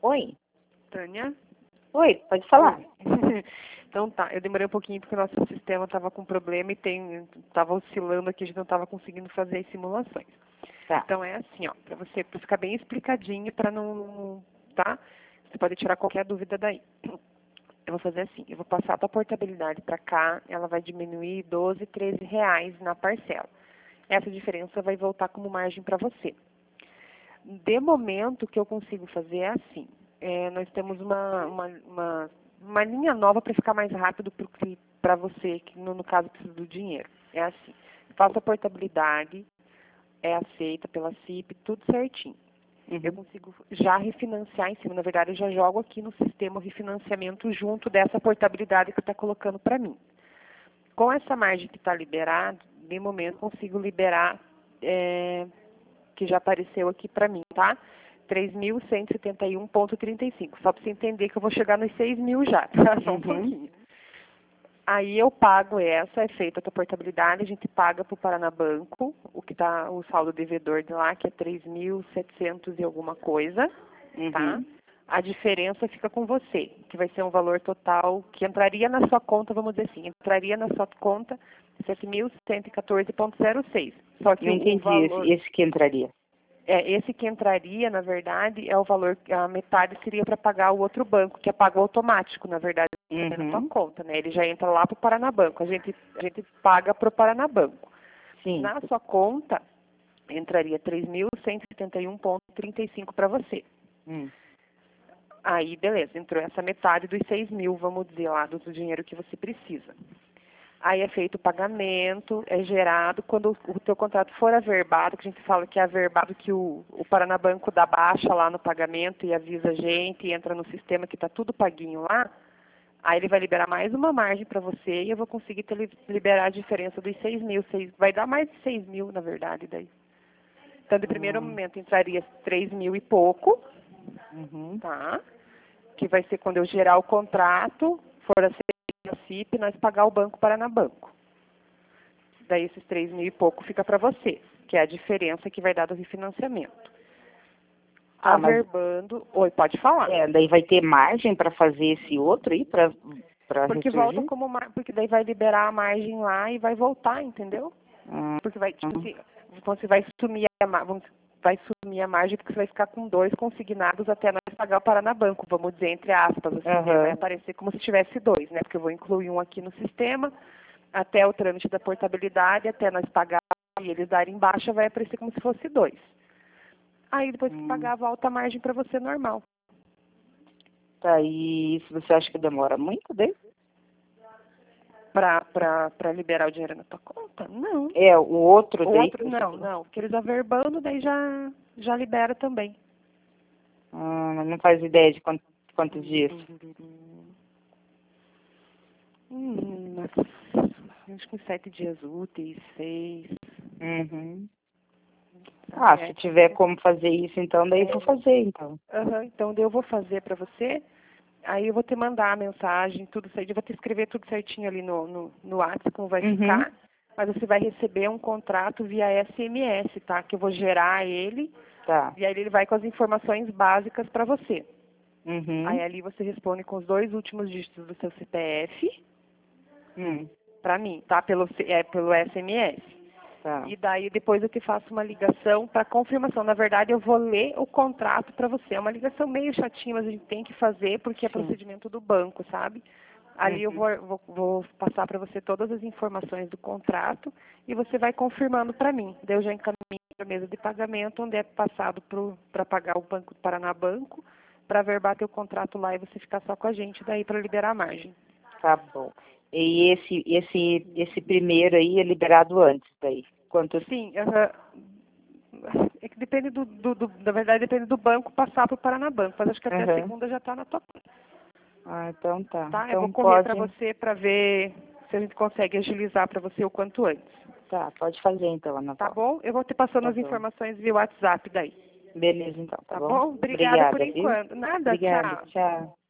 Oi? Tânia? Oi, pode falar. Então tá, eu demorei um pouquinho porque o nosso sistema estava com problema e estava oscilando aqui, a gente não estava conseguindo fazer as simulações. Tá. Então é assim, ó, para você, pra ficar bem explicadinho, para não, tá? Você pode tirar qualquer dúvida daí. Eu vou fazer assim, eu vou passar a tua portabilidade para cá, ela vai diminuir 12, 13 reais na parcela. Essa diferença vai voltar como margem para você. De momento, o que eu consigo fazer é assim, nós temos uma linha nova para ficar mais rápido para você, que no caso precisa do dinheiro. É assim, faço a portabilidade, é aceita pela CIP, tudo certinho. Eu consigo já refinanciar em cima. Na verdade, eu já jogo aqui no sistema o refinanciamento junto dessa portabilidade que está colocando para mim. Com essa margem que está liberada, de momento, consigo liberar, que já apareceu aqui para mim, tá? 3.171,35. Só para você entender que eu vou chegar nos 6 mil já, tá? Só um pouquinho. Aí eu pago essa, é feita a tua portabilidade, a gente paga para o Paranabanco, o que tá o saldo devedor de lá, que é 3.700 e alguma coisa, tá? A diferença fica com você, que vai ser um valor total que entraria na sua conta, vamos dizer assim, entraria na sua conta 7.114,06. Só que Não entendi, o valor, esse que entraria. esse que entraria, na verdade, é o valor, a metade seria para pagar o outro banco, que é pago automático, na verdade, na sua conta, né? Ele já entra lá para o Paranabanco, a gente paga para o Paranabanco. Sim. Na sua conta, entraria 3.171,35 para você. Aí, beleza, entrou essa metade dos 6 mil, vamos dizer lá, do dinheiro que você precisa. Aí é feito o pagamento, é gerado, quando o teu contrato for averbado, que a gente fala que é averbado, que o Paranabanco dá baixa lá no pagamento e avisa a gente, e entra no sistema que está tudo paguinho lá, aí ele vai liberar mais uma margem para você e eu vou conseguir liberar a diferença dos 6 mil. Vai dar mais de 6 mil, na verdade, daí. Então, de primeiro momento, entraria 3 mil e pouco, tá? Que vai ser quando eu gerar o contrato, for a CIP, nós pagar o Banco Paranabanco. Daí esses 3 mil e pouco fica para você, que é a diferença que vai dar do refinanciamento. Averbando... Oi, pode falar. Daí vai ter margem para fazer esse outro aí, para porque volta como porque daí vai liberar a margem lá e vai voltar, entendeu? Porque vai, tipo assim, você vai sumir a margem porque você vai ficar com 2 consignados até nós pagar o Paranabanco, vamos dizer, entre aspas, assim, né? Vai aparecer como se tivesse 2, né? Porque eu vou incluir um aqui no sistema, até o trâmite da portabilidade, até nós pagar e eles darem baixa, vai aparecer como se fosse 2. Aí depois que pagar, volta a margem para você normal. Tá, e isso você acha que demora muito daí? Para liberar o dinheiro na tua conta? Não. O outro daí? Não. Porque eles averbando, daí já libera também. Mas não faz ideia de quantos dias? Acho que 7 dias úteis, 6. Se tiver como fazer isso, então, daí eu vou fazer, então. Então, daí eu vou fazer para você. Aí eu vou te mandar a mensagem, tudo certinho. Eu vou te escrever tudo certinho ali no WhatsApp, como vai ficar. Mas você vai receber um contrato via SMS, tá? Que eu vou gerar ele. Tá. E aí ele vai com as informações básicas para você. Aí ali você responde com os 2 últimos dígitos do seu CPF. Para mim, tá? Pelo SMS. Tá. E daí depois eu te faço uma ligação para confirmação. Na verdade, eu vou ler o contrato para você. É uma ligação meio chatinha, mas a gente tem que fazer porque é procedimento do banco, sabe? Ali eu vou passar para você todas as informações do contrato e você vai confirmando para mim. Daí eu já encaminho para a mesa de pagamento, onde é passado para pagar o Banco do Paranabanco, para verbar teu contrato lá e você ficar só com a gente daí para liberar a margem. Tá bom. E esse primeiro aí é liberado antes daí? Sim, é que depende na verdade depende do banco passar para o Paranabanco, mas acho que até a segunda já está na tua conta. Então tá. Tá? Então eu vou correr para você para ver se a gente consegue agilizar para você o quanto antes. Tá, pode fazer então, Ana Paula. Tá bom? Eu vou te passando as informações via WhatsApp daí. Beleza, então. Tá bom? Obrigada por enquanto. Viu? Nada, Obrigada, tchau. tchau.